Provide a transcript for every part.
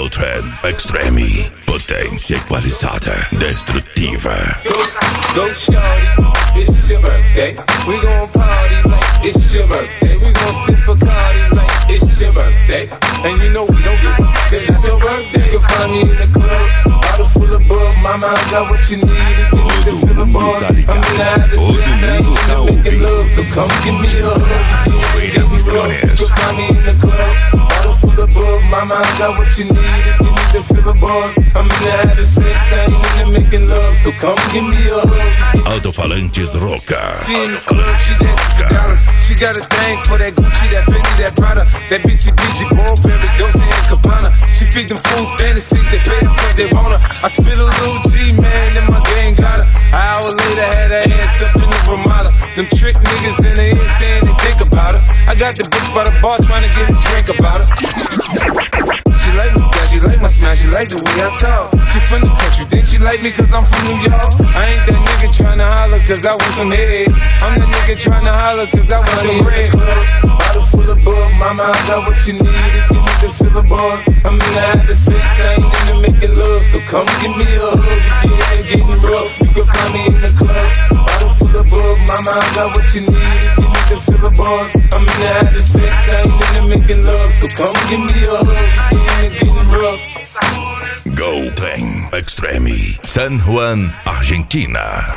Go Trend Extreme. Potência equalizada, destrutiva. Go shorty, it's your birthday. We gon' party like it's your birthday. We gon' sip Bacardi like it's your birthday. And you know we don't give up, cause it's your birthday. You'll find me in the club, bottle full of bug. Mama, I got what you need. If you need to feel the buzz, I'm gonna have the same thing. I'm making love, so come give me a hug. You'll find me in the club, bottle full of bug. Mama, I got what you need. If you need to feel the buzz, I'm gonna have the same thing. I'm making love, so come give me a hug. Alto-falantes Roca. She in the club, she dancing for dollars. She got a thing for that Gucci, that Fendi, that Prada, that BCBG, Burberry, Dolce & Gabbana. She feed them fools fantasies, they pay her cause they want her. I spit a little G, man, and my gang got her. An hour later, had her ass up in the Ramada. Them trick niggas in the ear saying they think about her. I got the bitch by the bar trying to get a drink about her. She like my style, she like my smile, she like the way I talk. She from the country, then she like me cause I'm from New York. I ain't that nigga tryna holler cause I want some head. I'm the nigga tryna holler cause I want some red. Bottle full of bug, mama, I got what you need. If you need to feel the buzz, I'm in the have the sex, I ain't into making love. So come give me a hug, if you ain't getting rough, you can find me in the club. Bottle full of bug, mama, I got what you need. If you need to feel the buzz, I'm in the have the sex, I ain't into making love. So come give me a hug, if you ain't getting rough. Go Trend Extreme. San Juan, Argentina.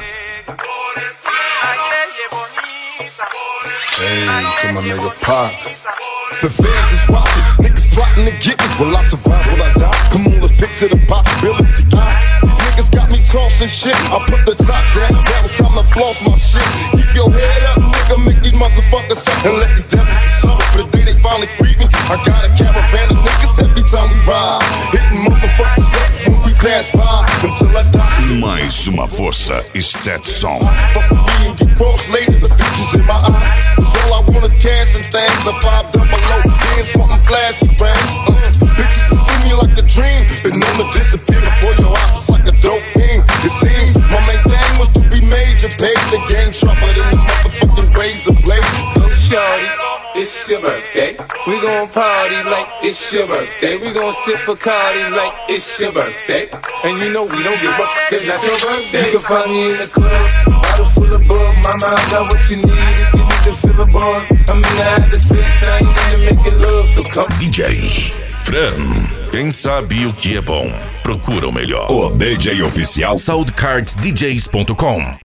Hey, to my nigga Pac. The fans is watching, niggas plotting to get me. Will I survive, will I die? Come on, let's picture the possibility. These niggas got me tossing shit. I put the top down, now it's time to floss my shit. Keep your head up, nigga, make these motherfuckers up and let these devils be sorry for the day they finally free me. I got a caravan of niggas every time we ride, hitting motherfuckers up when we pass by until I die. Mais uma força, Stetson. Fuck with me and get cross later, the future's in my eyes. Cause all I want is cash and things. A 5 double O, bands wanting flashy rings. Bitches can see me like a dream. Been known to disappear before your eyes, just like a dope fiend. It seems my main thing was to be major, paid the game sharper than the motherfucking razor blades. Go shorty, it's your birthday. We gon' party like it's your birthday. We gon' sip Bacardi like it's your birthday. And you know we don't give up, cause that's your birthday. You can find me in the club, bottle full of bug. Mama, I got what you need. If you need to feel the buzz, I'm in the have the sex, I ain't into making love, so come. DJ Fran. Quem sabe o que é bom, procura o melhor. O DJ oficial SoundCardDJs.com.